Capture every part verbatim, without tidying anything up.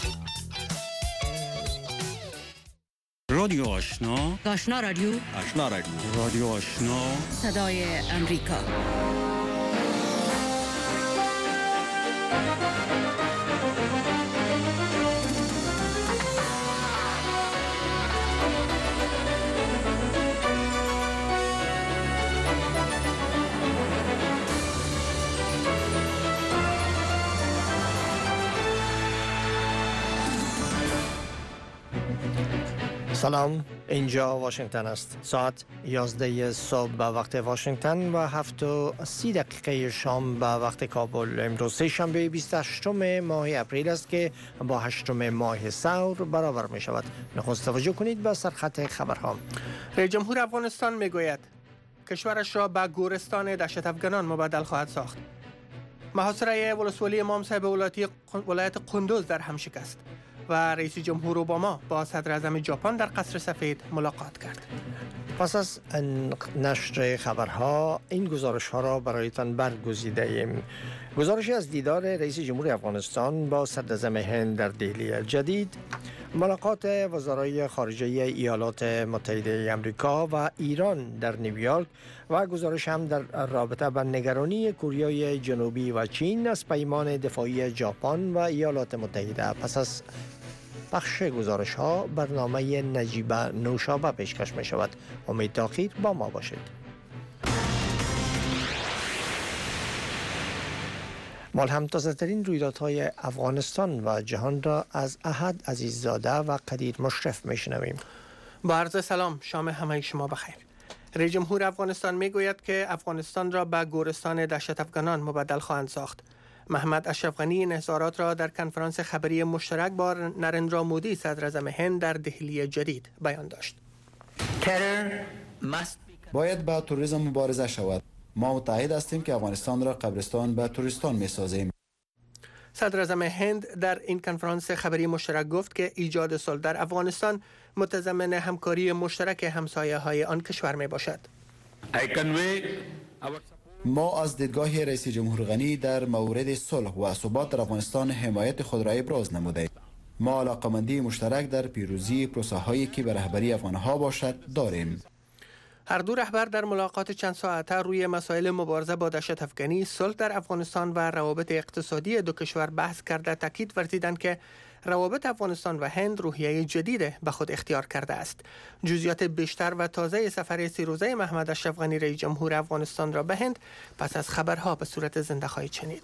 رادیو آشنا، آشنا رادیو، آشنا رادیو، رادیو آشنا، صدای امریکا. سلام، اینجا واشنگتن است. ساعت یازده صبح به وقت واشنگتن و هفت و سی دقیقه شام به وقت کابل. امروز سه شنبه بیست و هشتم ماه اپریل است که با هشتم ماه ثور برابر می شود. نخست توجه کنید به سرخط خبرها. رئیس جمهور افغانستان می گوید کشورش را به گورستان دهشت افغانان مبدل خواهد ساخت. محاصره ولسوالی امام صاحب ولایت قندوز در هم شکست و رئیس جمهور اوباما با صدر اعظم ژاپن در قصر سفید ملاقات کرد. پس از نشر خبرها این گزارش ها را برایتان برگزیده ایم. گزارشی از دیدار رئیس جمهور افغانستان با صدر اعظم هند در دهلی جدید، ملاقات وزرای خارجه ایالات متحده آمریکا و ایران در نیویورک و گزارش هم در رابطه با نگرانی کره جنوبی و چین از پیمان دفاعی ژاپن و ایالات متحده. پس از بخش گزارش ها برنامه نجیبه نوشابه پیشکش می شود. امید تاخیر با ما باشید. مال هم تازه ترین رویدادهای افغانستان و جهان را از احد عزیززاده و قدیر مشرف می شنویم. با عرض سلام، شام همه شما بخیر. رئیس جمهور افغانستان می گوید که افغانستان را به گورستان دهشت افغانان مبدل خواهند ساخت. محمد اشرف غنی این اظهارات را در کنفرانس خبری مشترک با نریندرا مودی صدر اعظم هند در دهلی جدید بیان داشت. باید با توریسم مبارزه شود. ما متعهد هستیم که افغانستان را قبرستان به توریستان می سازیم. صدر اعظم هند در این کنفرانس خبری مشترک گفت که ایجاد صلح در افغانستان متضمن همکاری مشترک همسایه های آن کشور می باشد. ما از دیدگاه رئیس جمهور غنی در مورد صلح و ثبات در افغانستان حمایت خود را ابراز نموده. ما علاقمندی مشترک در پیروزی پروسه هایی که به رهبری افغانها باشد داریم. هر دو رهبر در ملاقات چند ساعته روی مسائل مبارزه با دهشت افغانی، صلح در افغانستان و روابط اقتصادی دو کشور بحث کرده تاکید ورزیدند که روابط افغانستان و هند روحیه جدید به خود اختیار کرده است. جزئیات بیشتر و تازه سفر سی روزه محمد اشرف غنی رئیس جمهور افغانستان را به هند پس از خبرها به صورت زنده خواهید شنید.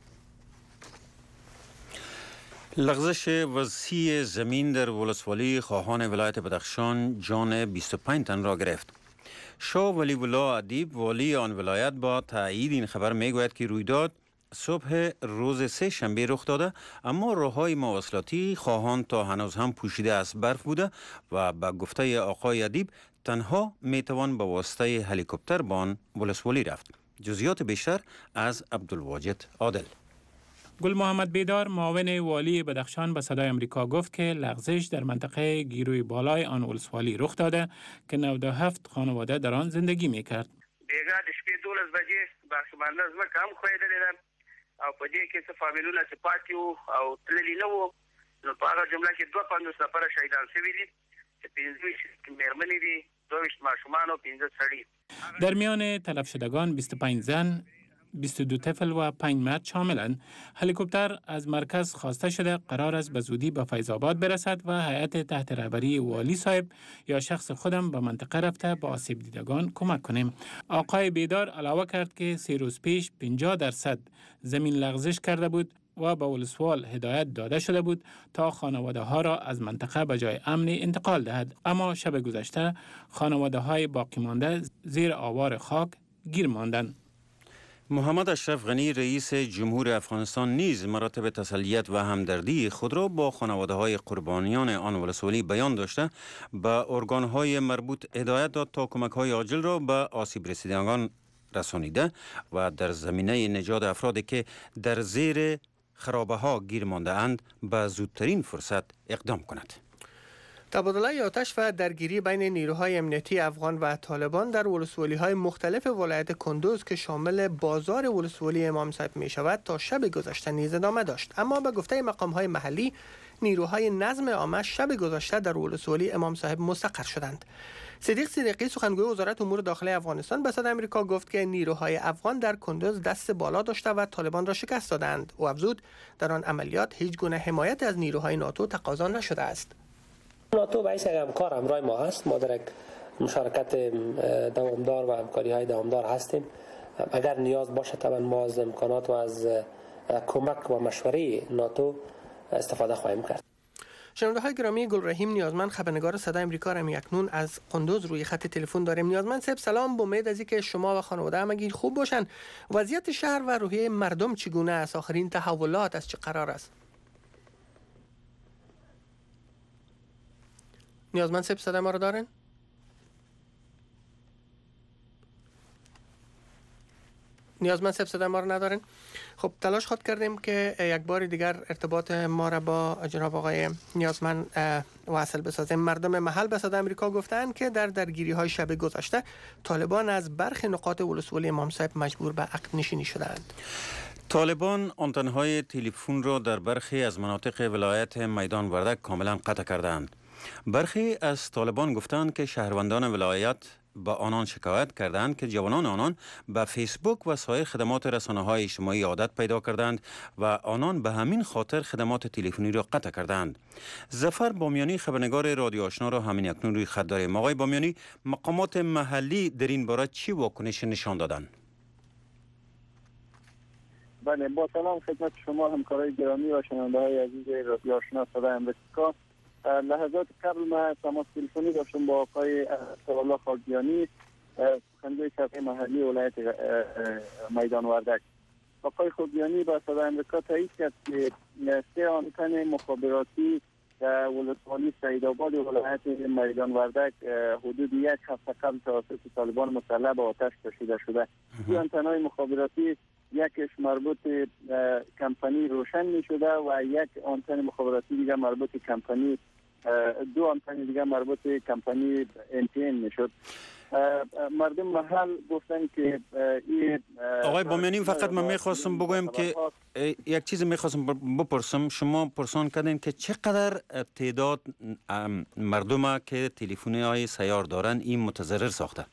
لغزش وسیع زمین در ولسوالی خواهان ولایت بدخشان جان بیست و پنج تن را گرفت. شاه ولی الله ادیب والی آن ولایت با تایید این خبر میگوید که رویداد صبح روز سه شنبه رخ داده، اما راههای مواصلاتی خواهان تا هنوز هم پوشیده از برف بوده و به گفته آقای ادیب تنها میتوان به واسطه هلیکوپتر به آن ولسوالی رفت. جزئیات بیشتر از عبدالواجد عادل. گل محمد بیدار معاون والی بدخشان به صدای امریکا گفت که لغزش در منطقه گیروی بالای آن ولسوالی رخ داده که نود و هفت خانواده در آن زندگی میکرد. بیگا د شپې دولس بجې بارسمانه ځمکه هم ښویېدلې ده او په دې کې څه فامیلونه چې پاتې وو او تللي نه وو، نو په هغه جمله کې دوه پنځوس نفره شهیدان شوي دي چې پنځه ویشت مېرمنې دي، دوه ویشت ماشومان او پنځه سړي. در میان تلف شدگان بیست و پنج زن، بیست و دو طفل و پنج مرد شاملند. هلیکوپتر از مرکز خواسته شده قرار است به زودی به فیض آباد برسد و هیئت تحت رهبری والی صاحب یا شخص خودم به منطقه رفته با آسیب دیدگان کمک کنیم. آقای بیدار علاوه کرد که سه روز پیش پنجاه درصد زمین لغزش کرده بود و به ولسوال هدایت داده شده بود تا خانواده ها را از منطقه به جای امنی انتقال دهد، اما شب گذشته خانواده های باقی مانده زیر آوار خاک گیر ماندند. محمد اشرف غنی رئیس جمهور افغانستان نیز مراتب تسلیت و همدردی خود را با خانواده های قربانیان آن ولسوالی بیان داشته به ارگان های مربوط هدایت داد تا کمک های عاجل را به آسیب رسیدگان رسانیده و در زمینه نجات افرادی که در زیر خرابه ها گیر مانده اند به زودترین فرصت اقدام کند. تبادله آتش و درگیری بین نیروهای امنیتی افغان و طالبان در ولسوالی‌های مختلف ولایت کندوز که شامل بازار ولسوالی امام صاحب می شود تا شب گذشته نیز ادامه داشت، اما به گفته مقام‌های محلی نیروهای نظم عامه شب گذشته در ولسوالی امام صاحب مستقر شدند. صدیق صدیقی سخنگوی وزارت امور داخلی افغانستان به صدای آمریکا گفت که نیروهای افغان در کندوز دست بالا داشته و طالبان را شکست دادند. او افزود در آن عملیات هیچ گونه حمایت از نیروهای ناتو تقاضا نشده است. ناتو باعث همکار همراه ما هست. ما در یک مشارکت دوامدار و همکاری های دوامدار هستیم. اگر نیاز باشه طبعا ما از امکانات و از کمک و مشوره ناتو استفاده خواهیم کرد. شنونده های گرامی، گل رحیم نیازمند خبرنگار صدای آمریکا را اکنون از قندوز روی خط تلفن داریم. نیازمند صاحب سلام، با امید از اینکه شما و خانواده همگی خوب باشن. وضعیت شهر و روحیه مردم چگونه است؟ آخرین تحولات از چه قرار است؟ نیازمند صاحب صدای ما را دارین؟ نیازمند صاحب صدای ما رو ندارین؟ خب تلاش خود کردیم که یک بار دیگر ارتباط ما را با جناب آقای نیازمند واصل بسازیم. مردم محل به صدای آمریکا گفتند که در درگیری های شب گذشته طالبان از برخی نقاط ولسوالی امام صاحب مجبور به عقب نشینی شدند. طالبان آنتن‌های تلفن را در برخی از مناطق ولایت میدان وردک کاملا قطع کردند. برخی از طالبان گفتند که شهروندان ولایت با آنان شکایت کردند که جوانان آنان به فیسبوک و سایر خدمات رسانه‌های اجتماعی عادت پیدا کردند و آنان به همین خاطر خدمات تلفنی را قطع کردند. ظفر بامیانی خبرنگار رادیو آشنا را همین اکنون روی خط داریم. آقای بامیانی، مقامات محلی در این باره چی واکنش نشان دادند؟ بله، با سلام خدمت شما همکارای گرامی و شنونده‌های عزیز رادیو آشنا صدای آمریکا. لحظات قبل من تماس تلفنی داشتم با آقای سرالله خاکیانی، سخنگوی شبه محلی ولایت میدان وردک. آقای خاکیانی با صدای آمریکا تایید کرد که سه آنتن مخابراتی در ولسوالی سعیدآباد ولایت میدان وردک حدود یک هفته قبل توسط طالبان مسلح به آتش کشیده شده. این آنتن‌های مخابراتی یکش مربوط کمپانی روشن می شده و یک آنتن مخابراتی دیگه مربوط کمپانی دو آنتن دیگه مربوط کمپانی ان تی ان می شد. مردم محل گفتن که این آقای بامیانی، فقط من میخواستم بگویم که یک چیز میخواستم بپرسم. شما پرسان کردین که چقدر تعداد مردم که تلفن‌های های سیار دارن این متضرر ساخته؟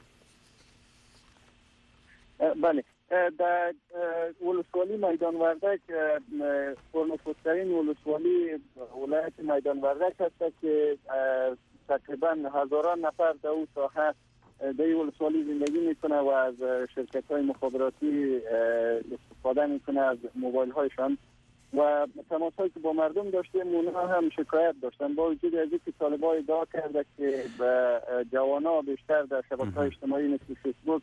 بله، در ولسوالی میدان وردک پرنفوذترین ولسوالی ولایت میدان وردک هست که تقریبا هزاران نفر در اون ساحه در ولسوالی زندگی میکنه و از شرکت های مخابراتی استفاده میکنه، از موبایل هایشان. و تماس هایی که با مردم داشتیم اونها هم شکایت داشتن با وجود از اینکه طالبان ادعا کرده که جوانان بیشتر در شبکه‌های اجتماعی مثل فیسبوک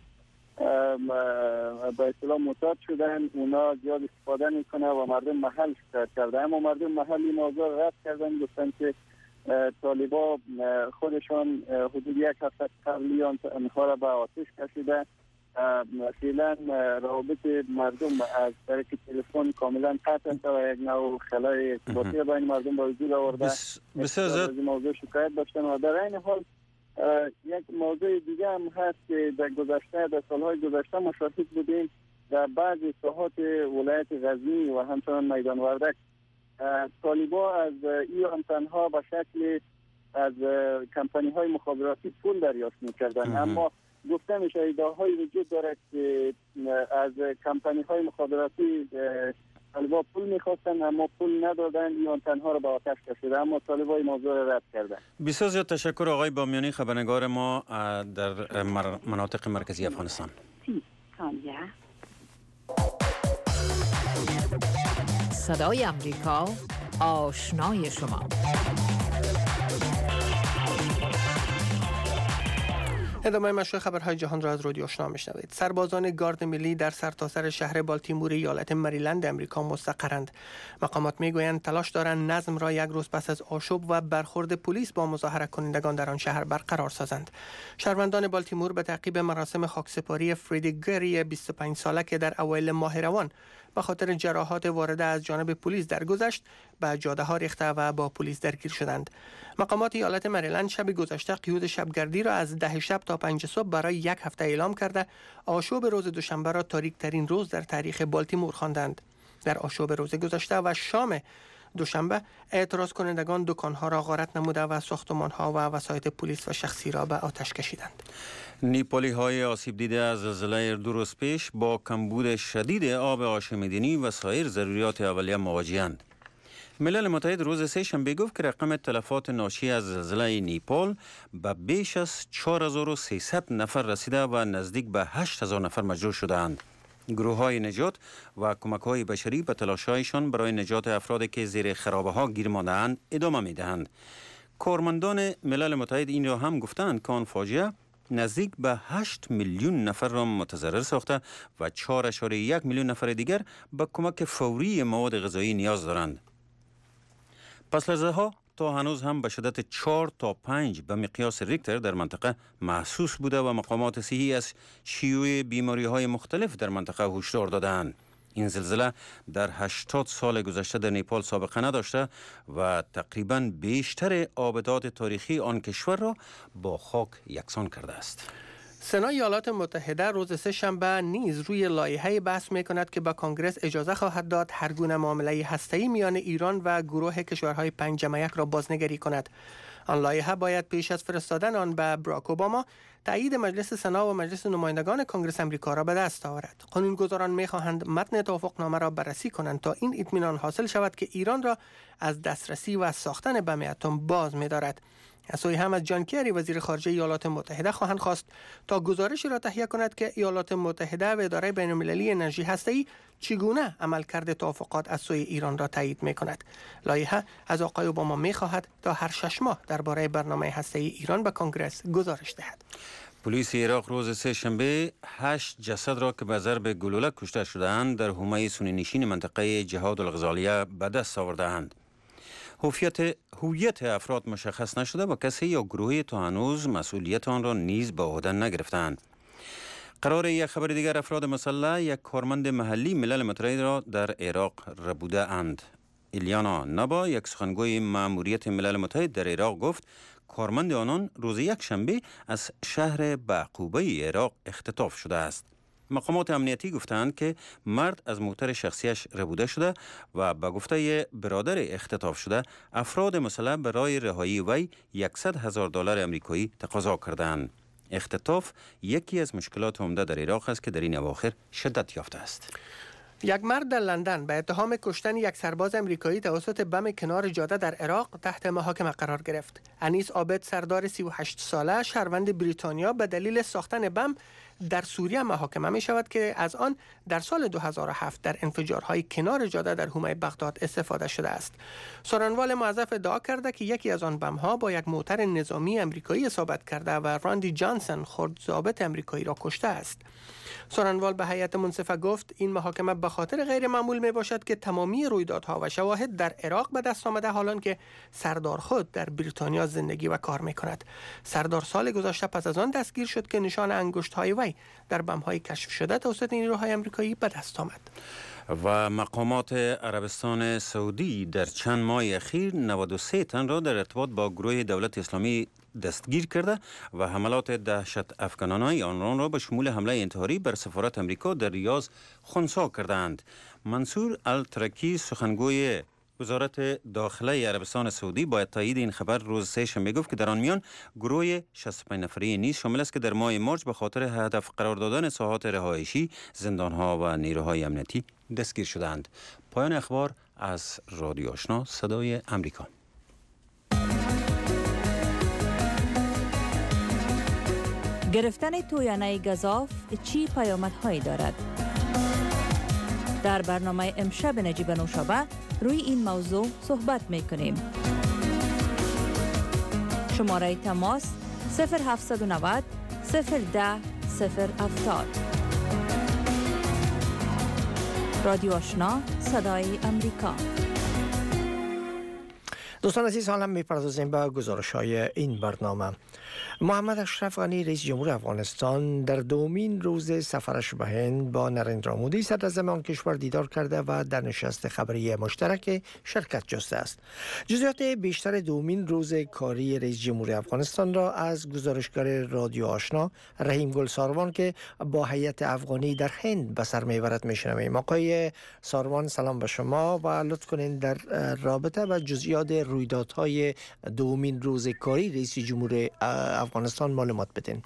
به اصطلاح معتاد شدن، اونا زیاد استفاده میکنه و مردم محل شکایت کرده. اما مردم محل این موضوع رد کردن، گفتن که طالبان خودشان حدود یک هفته قبلی آنها را به آتش کشیده. فعلا روابط مردم از طریق تلفن کاملا قطع است و یک نوع خلای ارتباطی بین مردم به وجود آورده. بسیار زیاد موضوع شکایت داشتن و در این حال یک موضوع دیگه هم هست که در گذشته در سالهای گذشته ما شاهد بودیم در بعضی ساحات ولایت غزنی و همچنان میدان وردک طالبان از این آنتن‌ها به شکل از کمپانی های مخابراتی پول دریافت می‌کردند. اما گفته میشه ادعاهای وجود دارد که از کمپانی های مخابراتی طالبان پول میخواستن اما پول ندادن، این آنتن‌ها رو به آتش کشیده، اما طالبان این موضوع رو رد کردن. بسیار زیاد تشکر آقای بامیانی خبرنگار ما در مناطق مرکزی افغانستان. صدای آمریکا، آشنای شما. ادامه مشروع خبرهای جهان را از رادیو آشنا میشنوید. سربازان گارد ملی در سرتاسر شهر بالتیمور ایالت مریلند امریکا مستقرند. مقامات میگویند تلاش دارند نظم را یک روز پس از آشوب و برخورد پلیس با مظاهره کنندگان در آن شهر برقرار سازند. شهروندان بالتیمور به تعقیب مراسم خاکسپاری فریدی گری بیست و پنج ساله که در اوایل ماه روان به خاطر جراحات وارده از جانب پلیس درگذشت به جاده ها ریخته و با پلیس درگیر شدند. مقامات ایالت مریلند شب گذشته قیود شبگردی را از ده شب تا پنج صبح برای یک هفته اعلام کرده آشوب روز دوشنبه را تاریک ترین روز در تاریخ بالتیمور خواندند. در آشوب روز گذشته و شام دوشنبه اعتراض کنندگان دکانها را غارت نموده و ساختمانها و وسایط پلیس و شخصی را به آتش کشیدند. نیپالی های آسیب دیده از زلزله دو روز پیش با کمبود شدید آب آشامیدنی و سایر ضروریات اولیه مواجه‌اند. ملل متحد روز سه شنبه گفت که رقم تلفات ناشی از زلزله نیپال به بیش از چهار هزار و سیصد نفر رسیده و نزدیک به هشت هزار نفر مجروح شده‌اند. گروه های نجات و کمک های بشری به تلاش‌هایشان برای نجات افرادی که زیر خرابه ها گیر مانده‌اند ادامه می‌دهند. کارمندان ملل متحد این را هم گفتند که آن فاجعه نزدیک به هشت میلیون نفر را متضرر ساخته و چهار ممیز یک میلیون نفر دیگر به کمک فوری مواد غذایی نیاز دارند. پس لرزه ها تا هنوز هم به شدت چهار تا پنج به مقیاس ریکتر در منطقه محسوس بوده و مقامات صحی از شیوع بیماری های مختلف در منطقه هشدار دادند. این زلزله در هشتاد سال گذشته در نیپال سابقه نداشته و تقریباً بیشتر آبدات تاریخی آن کشور را با خاک یکسان کرده است. سنای ایالات متحده روز سه شنبه نیز روی لایحه‌ای بحث می‌کند که به کنگره اجازه خواهد داد هر گونه معامله هسته‌ای میان ایران و گروه کشورهای پنج جمع یک را بازنگری کند. آن لایحه باید پیش از فرستادن آن به براک اوباما تایید مجلس سنا و مجلس نمایندگان کنگره امریکا را به دست آورد. قانونگذاران می‌خواهند متن توافقنامه را بررسی کنند تا این اطمینان حاصل شود که ایران را از دسترسی و ساختن بم اتم باز می‌دارد. از سوی هم از جان کری وزیر خارجه ایالات متحده خواهند خواست تا گزارشی را تهیه کند که ایالات متحده و اداره بین‌المللی انرژی هسته‌ای چگونه عملکرد توافقات از سوی ایران را تایید می‌کند. لایحه از آقای اوباما می‌خواهد تا هر شش ماه درباره برنامه هسته‌ای ایران به کنگره گزارش دهد. پلیس عراق روز سه شنبه هشت جسد را که به ضرب گلوله کشته شده‌اند در حومه سنی نشین منطقه جهاد الغزالیه به دست آورده‌اند. هویت هویت افراد مشخص نشده و کسی یا گروهی تا هنوز مسئولیت آن را نیز به عهده نگرفتند. قرار یک خبر دیگر افراد مسلح یک کارمند محلی ملل متحد را در عراق ربوده اند. ایلیانا نبا یک سخنگوی مأموریت ملل متحد در عراق گفت کارمند آنان روز یک شنبه از شهر بعقوبه عراق اختطاف شده است. مقامات امنیتی گفتند که مرد از موتر شخصیش ربوده شده و به گفته برادر اختطاف شده افراد مسلح برای رهایی وی صد هزار دلار آمریکایی تقاضا کردند. اختطاف یکی از مشکلات عمده در عراق است که در این اواخر شدت یافته است. یک مرد در لندن به اتهام کشتن یک سرباز امریکایی توسط بم کنار جاده در عراق تحت محاکمه قرار گرفت. انیس عابد سردار سی و هشت ساله شهروند بریتانیا به دلیل ساختن بم در سوریه محاکمه می شود که از آن در سال دو هزار و هفت در انفجارهای کنار جاده در حومه بغداد استفاده شده است. سارنوال موظف ادعا کرده که یکی از آن بم‌ها با یک موتر نظامی امریکایی اصابت کرده و راندی جانسن خرد ضابط امریکایی را کشته است. سارنوال به هیئت منصفه گفت این محاکمه به خاطر غیر معمول می باشد که تمامی رویدادها و شواهد در عراق به دست آمده حالان که سردار خود در بریتانیا زندگی و کار می کند. سردار سال گذشته پس از آن دستگیر شد که نشان انگشت های وی در بم‌های کشف شده توسط نیروهای امریکایی به دست آمد. و مقامات عربستان سعودی در چند ماه اخیر نود و سه تن را در ارتباط با گروه دولت اسلامی دستگیر کرده و حملات دهشت افکنانه آنان را به شمول حمله انتحاری بر سفارت امریکا در ریاض خنثی کردند. منصور الترکی سخنگوی وزارت داخله عربستان سعودی باید تایید این خبر روز سه شنبه گفت که در آن میان گروه شصت و پنج نفری نیز شامل است که در ماه مارچ به خاطر هدف قرار دادن ساحات رهایشی، زندانها و نیروهای امنیتی دستگیر شدند. پایان اخبار از رادیو آشنا صدای امریکا. گرفتن تویانه گزاف چی پیامدهایی دارد؟ در برنامه امشب نجیب نوشابه روی این موضوع صحبت میکنیم. شماره تماس صفر هفت نه صفر صفر ده صفر هفتاد. رادیو آشنا صدای امریکا. دوستان عزیز، حالا می‌پردازیم به گزارش‌های این برنامه. محمد اشرف غنی رئیس جمهور افغانستان در دومین روز سفرش به هند با نریندرا مودی صدراعظم آن کشور دیدار کرده و در نشست خبری مشترک شرکت جسته است. جزئیات بیشتر دومین روز کاری رئیس جمهور افغانستان را از گزارشگر رادیو آشنا رحیم گل ساروان که با هیئت افغانی در هند به سر میبرد میشنویم. آقای ساروان، سلام به شما و لطف کنین در رابطه با جزئیات رویدادهای دومین روز کاری رئیس جمهور افغانستان معلومات بدین.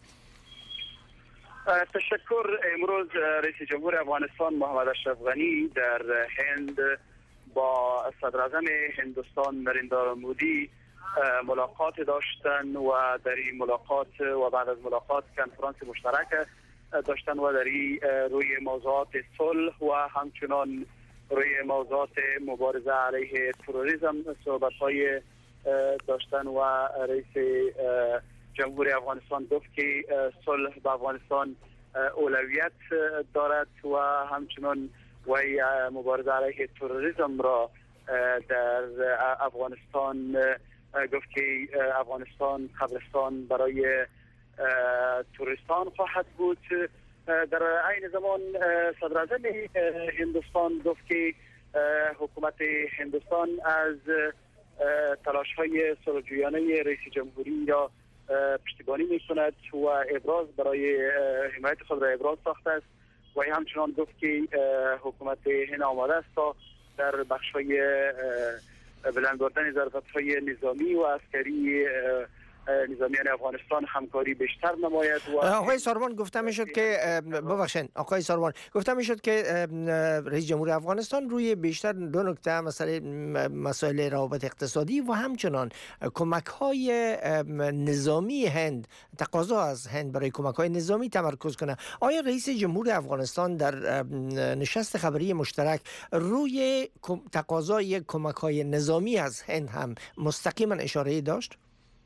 تشکر. امروز رئیس جمهور افغانستان محمد اشرف غنی در هند با صدراعظم هندوستان نریندرا مودی ملاقات داشتن و در این ملاقات و بعد از ملاقات کنفرانس مشترک داشتن و در روی موضوعات صلح و همچنان روی موضوعات مبارزه علیه تروریسم صحبت‌های داشتن و رئیس جمهور افغانستان گفت که صلح به افغانستان اولویت دارد و همچنان وی مبارزه علیه تروریسم را در افغانستان گفت که افغانستان قبرستان برای توریستان خواهد بود. در عین زمان صدراعظم هندوستان گفت که حکومت هندوستان از تلاش های صلح‌جویانه رئیس جمهوری را پشتیبانی می کند و ابراز برای حمایت خود را ابراز ساخته است و همچنان گفت که حکومت هند آماده است تا در بخش های بلند بردن ظرفیت های نظامی و عسکری نظامیان افغانستان همکاری بیشتر نماید. و آقای ساروان گفته میشد که ببخشید آقای ساروان گفته میشد که رئیس جمهور افغانستان روی بیشتر دو نکته مسئله مسائل روابط اقتصادی و همچنان کمک های نظامی هند، تقاضا از هند برای کمک های نظامی تمرکز کنه. آیا رئیس جمهور افغانستان در نشست خبری مشترک روی تقاضای کمک های نظامی از هند هم مستقیما اشاره داشت؟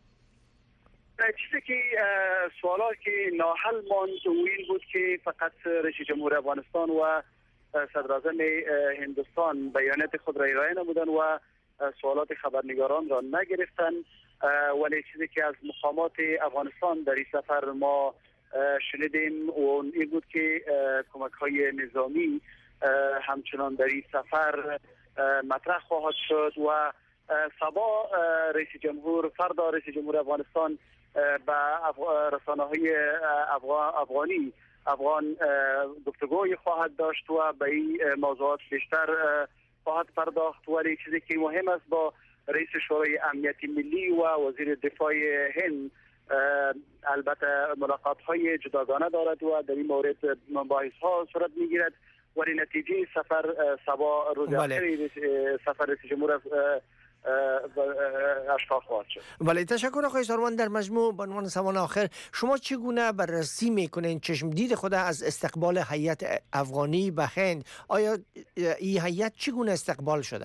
چیزی که سوالاتی که ناحل ماند این بود که فقط رئیس جمهور افغانستان و صدراعظم هندوستان بیانات خود را ارائه نمودند و سوالات خبرنگاران را نگرفتند، ولی چیزی که از مقامات افغانستان در این سفر ما شنیدیم و این بود که کمک های نظامی همچنان در این سفر مطرح خواهد شد و صبا رئیس جمهور فردا رئیس جمهور افغانستان با رسانه های افغانی افغان گفتگوی خواهد داشت و به این موضوعات بیشتر خواهد پرداخت. ولی چیزی که مهم است با رئیس شورای امنیت ملی و وزیر دفاع هند البته ملاقات های جداگانه دارد و در این مورد مباحث ها صورت میگیرد، ولی نتیجه سفر صبا روز آخر سفر رئیس جمهور اشکاف خواهد شد. بله، تشکر آقای ساروان. در مجموع به عنوان سوال آخر شما چگونه بررسی میکنین چشم دید خود از استقبال هیئت افغانی به هند؟ آیا این هیئت چگونه استقبال شده؟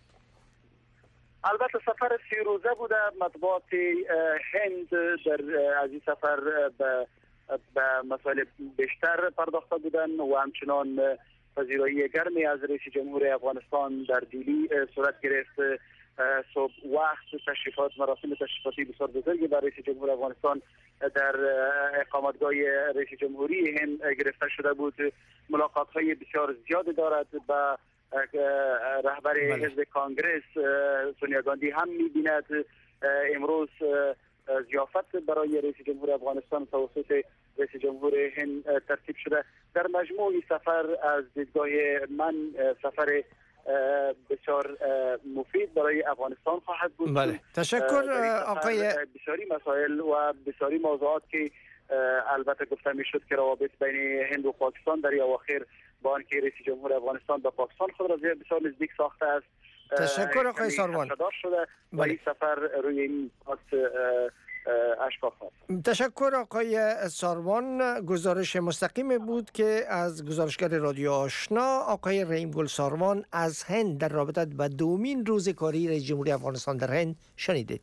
البته سفر سی روزه بوده. مطبوعات هند در از این سفر به به مسائل بیشتر پرداخته بودن و همچنان پذیرایی گرمی از رئیس جمهور افغانستان در دیلی صورت گرفت. صبح وقت تشریفات مراسم تشریفاتی بسیار بزرگی برای رئیس جمهور افغانستان در اقامتگاه رئیس جمهوری هند گرفته شده بود. ملاقات های بسیار زیاد دارد با رهبر حزب کانگرس سونیا گاندی هم می‌بیند. امروز ضیافت برای رئیس جمهور افغانستان توسط رئیس جمهور هند ترتیب شده. در مجموع این سفر از دیدگاه من سفر بسیار مفید برای افغانستان خواهد بود. بله، تشکر آقای. بسیاری مسائل و بسیاری موضوعات که البته گفته میشد که روابط بین هند و پاکستان در اواخر با آنکه رئیس جمهور افغانستان با پاکستان خود را بسیار نزدیک ساخته است. تشکر آقای ساروان. شده و این سفر روی این اشکاف هست. تشکر آقای ساروان. گزارش مستقیم بود که از گزارشگر رادیو آشنا آقای رحیم گل ساروان از هند در رابطه با دومین روز کاری رئیس جمهوری افغانستان در هند شنیدید.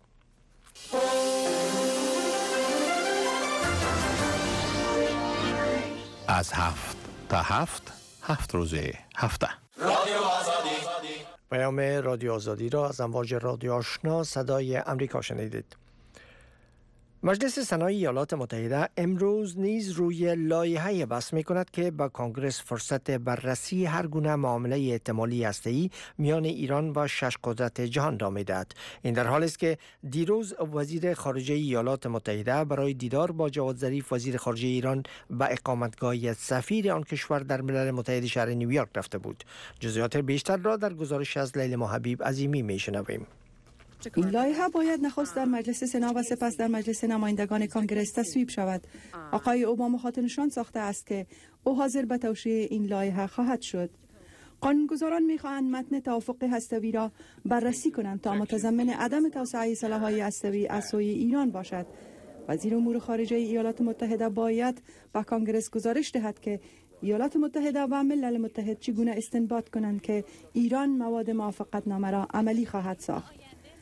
از هفت تا هفت هفت روز هفته رادیو آزادی پیام رادیو آزادی را از امواج رادیو آشنا صدای امریکا شنیدید. مجلس سنای ایالات متحده امروز نیز روی لایحه‌ای بحث می‌کند که به کنگره فرصت بررسی هر گونه معامله احتمالی هسته‌ای میان ایران و شش قدرت جهان را می‌دهد. این در حالی است که دیروز وزیر خارجه ایالات متحده برای دیدار با جواد ظریف وزیر خارجه ایران به اقامتگاه سفیر آن کشور در ملل متحد شهر نیویورک رفته بود. جزئیات بیشتر را در گزارش از لیلا حبیب عظیمی می‌شنویم. این لایحه باید نخست در مجلس سنا و سپس در مجلس نمایندگان کانگرس تصویب شود. آقای اوباما خاطرنشان ساخته است که او حاضر به توشیح این لایحه خواهد شد. قانونگذاران می‌خواهند متن توافق هسته‌ای را بررسی کنند تا متضمن عدم توسعه سلاح‌های هسته‌ای از سوی ایران باشد. وزیر امور خارجه ایالات متحده باید به کانگرس گزارش دهد که ایالات متحده و ملل متحد چگونه استنباط کنند که ایران مواد موافقتنامه را عملی خواهد ساخت.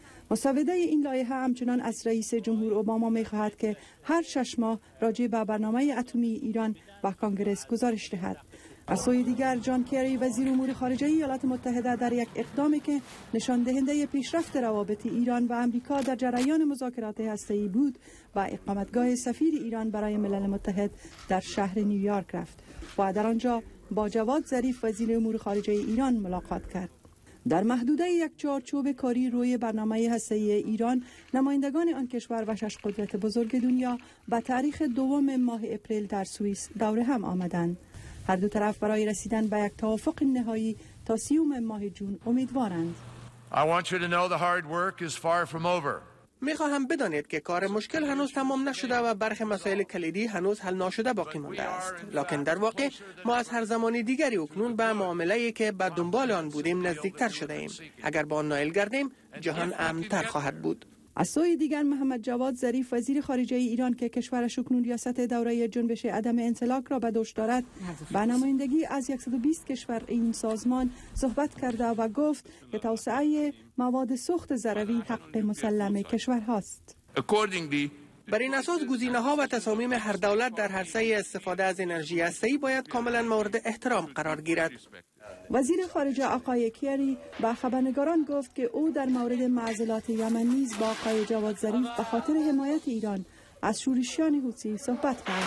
مسوده این لایحه همچنان از رئیس جمهور اوباما می‌خواهد که هر شش ماه راجع به برنامه اتمی ایران به کانگرس گزارش دهد. از سوی دیگر جان کری وزیر امور خارجه ایالات متحده در یک اقدامی که نشان دهنده پیشرفت روابط ایران و آمریکا در جریان مذاکرات هسته‌ای بود و اقامتگاه سفیر ایران برای ملل متحد در شهر نیویورک رفت و در آنجا با جواد ظریف وزیر امور خارجه ایران ملاقات کرد. در محدوده یک چارچوب کاری روی برنامه هسته‌ای ایران، نمایندگان آن کشور و شش قدرت بزرگ دنیا به تاریخ دوم ماه اپریل در سوئیس دور هم آمدند. هر دو طرف برای رسیدن به یک توافق نهایی تا سیوم ماه جون امیدوارند. I want you to know the hard work is far from over. میخواهم بدانید که کار مشکل هنوز تمام نشده و برخی مسائل کلیدی هنوز حل نشده باقی مانده است. لکن در واقع ما از هر زمان دیگری اکنون به معامله‌ای که به دنبال آن بودیم نزدیکتر شده ایم. اگر با آن نائل گردیم جهان امن‌تر خواهد بود. از سوی دیگر محمد جواد ظریف وزیر خارجه ایران که کشورش اکنون ریاست دوره جنبش عدم انسلاک را به دوش دارد، به نمایندگی از صد و بیست کشور این سازمان صحبت کرده و گفت که توسعه مواد سوخت ضروری حق مسلم کشورهاست. بر این اساس گزینه‌ها و تصامیم هر دولت در عرصه استفاده از انرژی هسته‌ای باید کاملا مورد احترام قرار گیرد. وزیر خارجه آقای کیری به خبرنگاران گفت که او در مورد معضلات یمن نیز با آقای جواد ظریف به خاطر حمایت ایران از شورشیان حوثی صحبت خواهد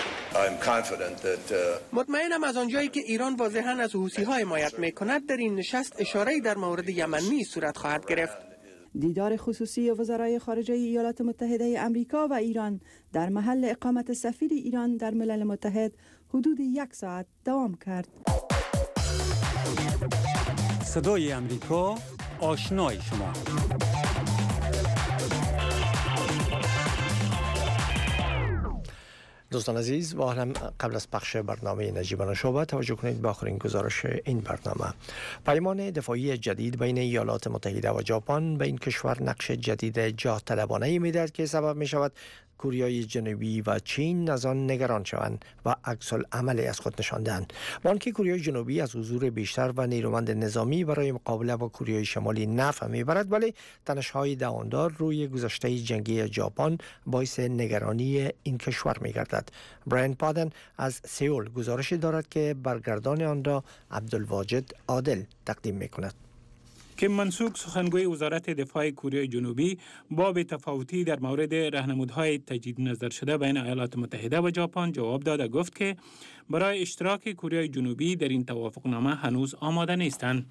کرد. مطمئنم از آنجایی که ایران واضحاً از حوثی‌ها حمایت می‌کند، در این نشست اشاره‌ای در مورد یمن نیز صورت خواهد گرفت. دیدار خصوصی وزرای خارجه ایالات متحده آمریکا و ایران در محل اقامت سفیر ایران در ملل متحد حدود یک ساعت دوام کرد. صدای امریکا، آشنای شما. دوستان عزیز، با هم قبل از پخش برنامه نجیبان شعبه توجه کنید به آخرین گزارش این برنامه. پیمان دفاعی جدید بین ایالات متحده و ژاپن به این کشور نقش جدید جاه طلبانه می‌دهد که سبب می شود کره جنوبی و چین از آن نگران شوند و عکس العملی از خود نشان دهند. با آنکه کره جنوبی از حضور بیشتر و نیرومند نظامی برای مقابله با کره شمالی نفع میبرد، ولی تنش‌های دوامدار روی گذشته جنگی ژاپن باعث نگرانی این کشور میگردد. براین پادن از سئول گزارشی دارد که برگردان آن را عبدالواجد عادل تقدیم میکند. کیم منسوک سخنگوی وزارت دفاع کره جنوبی باب تفاوتی در مورد راهنمودهای تجدید نظر شده بین ایالات متحده و ژاپن جواب داد و گفت که برای اشتراک کره جنوبی در این توافقنامه هنوز آماده نیستند.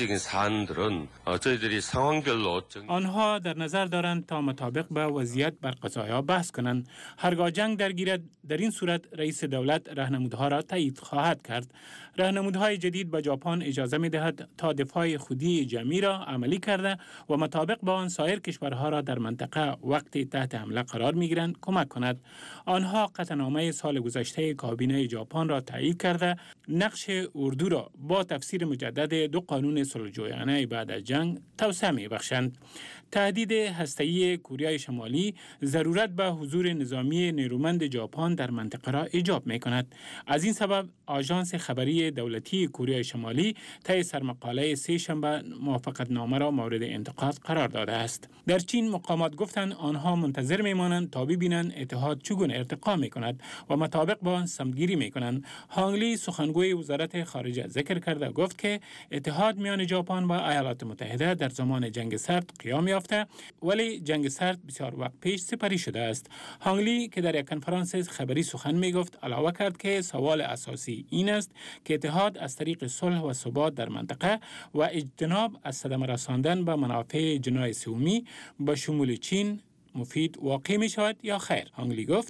آنها در نظر دارند تا مطابق با وضعیت بر قضایا بحث کنند. هرگاه جنگ درگیرد، در این صورت رئیس دولت راهنمودها را تایید خواهد کرد. راهنمودهای جدید به ژاپن اجازه می‌دهد تا دفاع خودی جمعی را عملی کرده و مطابق با آن سایر کشورها را در منطقه وقتی تحت حمله قرار می‌گیرند کمک کند. آنها قطعنامه سال گذشته کابینه ژاپن را تایید کرده نقش اردو را با تفسیر مجدد دو قانون صلح‌جویانه بعد از جنگ توسعه می‌بخشند. تهدید هسته‌ای کره شمالی ضرورت به حضور نظامی نیرومند ژاپن در منطقه را ایجاب می‌کند. از این سبب آژانس خبری دولتی کره شمالی طی سرمقاله سه شنبه موافقتنامه را مورد انتقاد قرار داده است. در چین مقامات گفتند آنها منتظر می‌مانند تا ببینند اتحاد چگونه ارتقا می‌کند و مطابق با آن سمتگیری می‌کنند. هانگ لی سخنگوی سخنگوی وزارت خارجه ذکر کرده گفت که اتحاد میان ژاپن و ایالات متحده در زمان جنگ سرد قیام یافته ولی جنگ سرد بسیار وقت پیش سپری شده است. هانگ لی که در یک کنفرانس خبری سخن می گفت علاوه کرد که سوال اساسی این است که اتحاد از طریق صلح و ثبات در منطقه و اجتناب از صدمه رساندن به منافع جناح سومی به شمول چین مفید واقع می شود یا خیر. هانگ لی گفت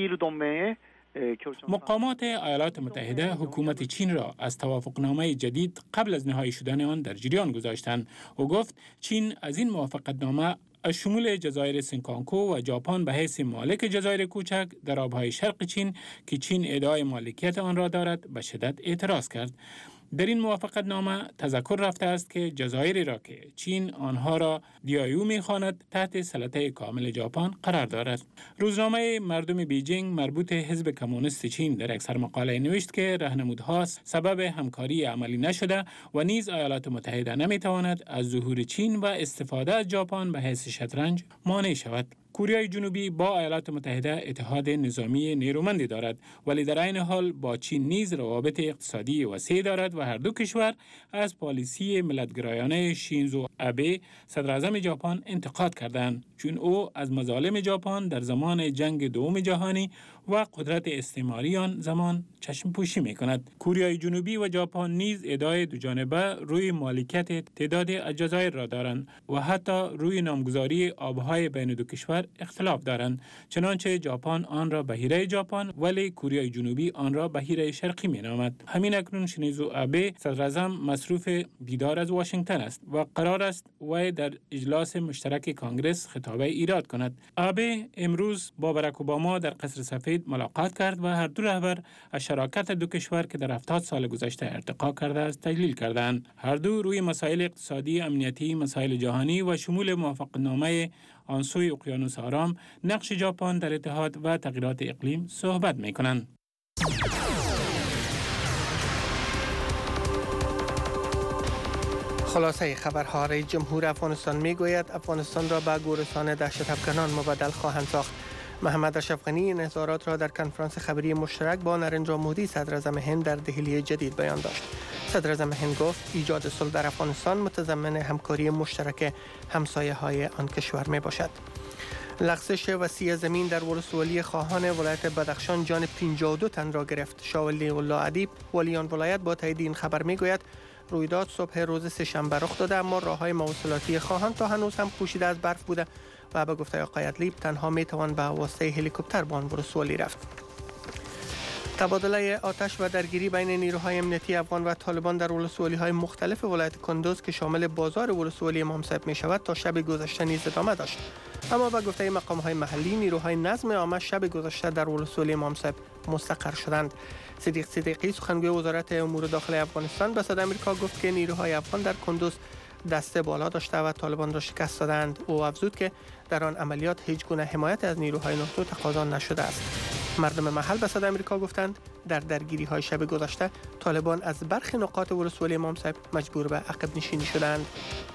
مقامات ایالات متحده حکومت چین را از توافقنامه جدید قبل از نهایی شدن آن در جریان گذاشتند و گفت چین از این موافقتنامه از شمول جزایر سینکانکو و ژاپن به حیث مالک جزایر کوچک در آبهای شرق چین که چین ادعای مالکیت آن را دارد به شدت اعتراض کرد. در این موافقت نامه تذکر رفته است که جزایری را که چین آنها را دیایو می‌خواند تحت سلطه کامل ژاپن قرار دارد. روزنامه مردم بیجینگ مربوط حزب کمونیست چین در یک سرمقاله نوشت که راهنمودها سبب همکاری عملی نشده و نیز ایالات متحده نمی‌تواند از ظهور چین و استفاده از ژاپن به حیث شطرنج مانع شود. کره جنوبی با ایالات متحده اتحاد نظامی نیرومندی دارد ولی در عین حال با چین نیز روابط اقتصادی وسیع دارد و هر دو کشور از پالیسی ملت‌گرایانه شینزو آبه صدر اعظم ژاپن انتقاد کردند چون او از مظالم ژاپن در زمان جنگ دوم جهانی و قدرت استعماری آن زمان چشم پوشی می کند. کره جنوبی و ژاپن نیز ادعای دو جانبه روی مالکیت تعدادی از جزایر را دارند و حتی روی نامگذاری آبهای بین دو کشور اختلاف دارند، چنانچه ژاپن آن را بحیره ژاپن ولی کره جنوبی آن را بحیره شرقی می نامد. همین اکنون شینزو آبه صدر اعظم مصروف دیدار از واشنگتن است و قرار است وی در اجلاس مشترک کانگرس خطابه ایراد کند. آبه امروز با باراک اوباما در قصر سفید ملاقات کرد و هر دو رهبر از شراکت دو کشور که در هفتاد سال گذشته ارتقا کرده است تجلیل کردند. هر دو روی مسائل اقتصادی، امنیتی، مسائل جهانی و شمول موافقتنامه آن سوی اقیانوس آرام، نقش ژاپن در اتحاد و تغییرات اقلیم صحبت می‌کنند. خلاصه خبرها رئیس جمهور افغانستان میگوید افغانستان را به گورستان دهشت افکنان مبدل خواهند ساخت. محمد اشرف غنی این اظهارات را در کنفرانس خبری مشترک با نریندرا مودی صدر اعظم هند در دهلی جدید بیان داشت. صدر اعظم هند گفت ایجاد صلح در افغانستان متضمن همکاری مشترک همسایه های آن کشور می باشد. لغزش وسیع زمین در ولسوالی خواهان ولایت بدخشان جان پنجاه و دو تن را گرفت. شاه ولی الله ادیب ولی آن ولایت با تایید این خبر می گوید رویداد صبح روز سه‌شنبه رخ داده اما راههای مواصلاتی خواهان تا هنوز هم پوشیده از برف بوده و به گفته آقای ادلیب تنها می توان به واسطه هلیکوپتر به آن ولسوالی رفت. تبادله آتش و درگیری بین نیروهای امنیتی افغان و طالبان در ولسوالی های مختلف ولایت کندوز که شامل بازار ولسوالی امام صاحب می شود تا شب گذشته نیز ادامه داشت. اما به گفته مقام های محلی نیروهای نظم عامه شب گذشته در ولسوالی امام صاحب مستقر شدند. صدیق صدیقی سخنگوی وزارت امور داخلی افغانستان به صدای آمریکا گفت که نیروهای افغان در کندوز دسته بالا داشته و طالبان را شکست دادند. او افزود که در آن عملیات هیچ گونه حمایت از نیروهای ناتو تقاضا نشده است. مردم محل به صدای آمریکا گفتند در درگیری های شب گذشته طالبان از برخی نقاط ولسوالی امام صاحب مجبور به عقب نشینی شدند.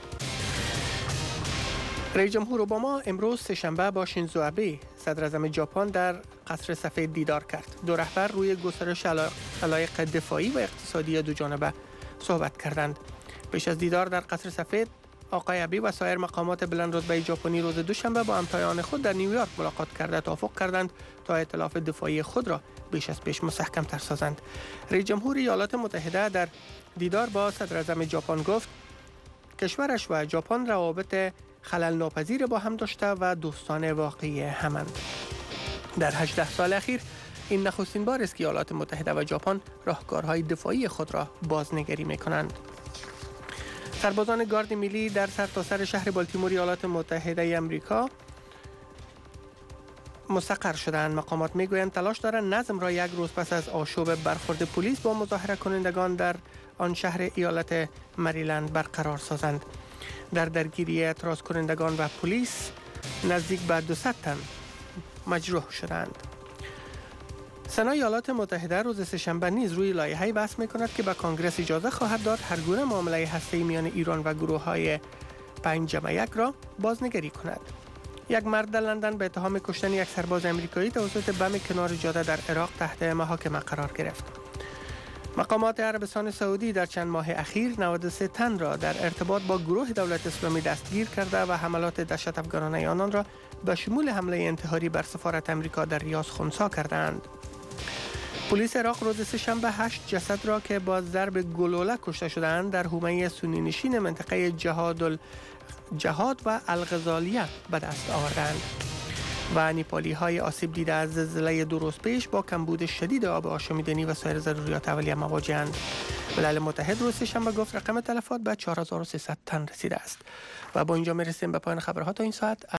رئیس جمهور اوباما امروز سه‌شنبه با شینزو آبه صدر اعظم ژاپن در قصر سفید دیدار کرد. دو رهبر روی گسترش علایق دفاعی و اقتصادی دو جانبه صحبت کردند. پیش از دیدار در قصر سفید آقای آبه و سایر مقامات بلندرتبه ژاپنی روز دوشنبه با همتایان خود در نیویورک ملاقات کرده توافق کردند تا ائتلاف دفاعی خود را بیش از پیش محکم تر سازند. رئیس جمهور ایالات متحده در دیدار با صدر اعظم ژاپن گفت کشورش و ژاپن روابط خلل ناپذیر با هم داشته و دوستانه واقعی همند. در هجده سال اخیر این نخستین بار است که ایالات متحده و ژاپن راهکارهای دفاعی خود را بازنگری می‌کنند. سربازان گارد ملی در سرتاسر شهر بالتیمور ایالات متحده آمریکا مستقر شدند. مقامات میگویند تلاش دارند نظم را یک روز پس از آشوب برخورد پلیس با مظاهره کنندگان در آن شهر ایالت مریلند برقرار سازند. در درگیری اعتراض کنندگان و پلیس نزدیک به دویست تن مجروح شدند. سنا ایالات متحده روز سه‌شنبه نیز روی لایحه‌ای بحث می‌کند که به کانگرس اجازه خواهد داد هر گونه معامله هسته‌ای میان ایران و گروه‌های پنج جمع یک را بازنگری کند. یک مرد در لندن به اتهام کشتن یک سرباز آمریکایی توسط بم کنار جاده در عراق تحت محاکمه قرار گرفت. مقامات عربستان سعودی در چند ماه اخیر نود و سه تن را در ارتباط با گروه دولت اسلامی دستگیر کرده و حملات دهشت افگنانه آنان را به شمول حمله انتحاری بر سفارت امریکا در ریاض خنثی کردند. پلیس عراق روز سه‌شنبه هشت جسد را که با ضرب گلوله کشته شدند در حومه سنی نشین منطقه جهاد ال... جهاد و الغزالیه به دست آوردند. و نیپالی های آسیب دیده از زلزله دو روز پیش با کمبود شدید آب آشامیدنی و سایر ضروریات اولیه مواجه‌اند. ملل متحد روز سه‌شنبه گفت رقم تلفات به چهار هزار و سیصد تن رسیده است. و با اینجا میرسیم به پایان خبرها تا این ساعت.